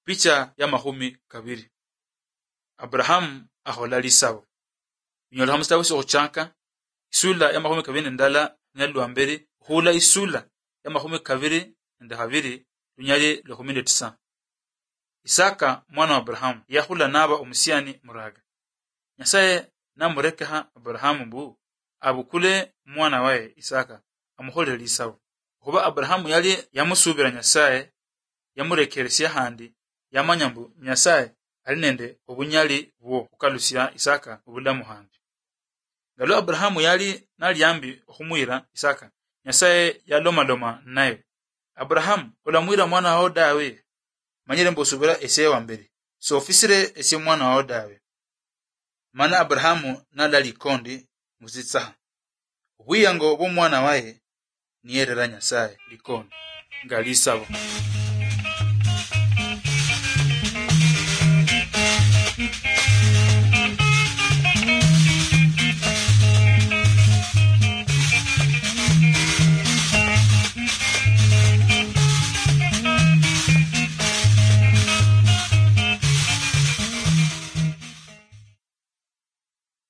Picha ya mahumi kabiri. Abrahamu ahola lisabo. Nyola hamstawi so chanka. Isula ya mahumi kabiri ndala nyalwa mbere. Hula isula ya mahumi kabiri ndahaviri dunyali 19. Isaka mwana wa Abrahamu yahula naba umusiani muraga. Nyasaye namurekeha Abrahamu mbu abukule mwana wae Isaka amuhole lisabo. Kuba Abrahamu yali yamusubira Nyasaye yamurekeresya handi yamanyambu Nyasaye alinende obunyali bwo kukalusya Isaka obulamu handi. Ngalo Abrahamu yali nalyambi okumwira Isaka, Nyasaye yaloma naye. Abrahamu olamwira mwana wa dawe manyire mbosubira ese wa mbere. So ofisire ese mwana wa dawe. Mana Abrahamu nalali kondi muzitsaha. Bwiyango bo mwana wae niyerera Nyasaye likondi ngalisabo.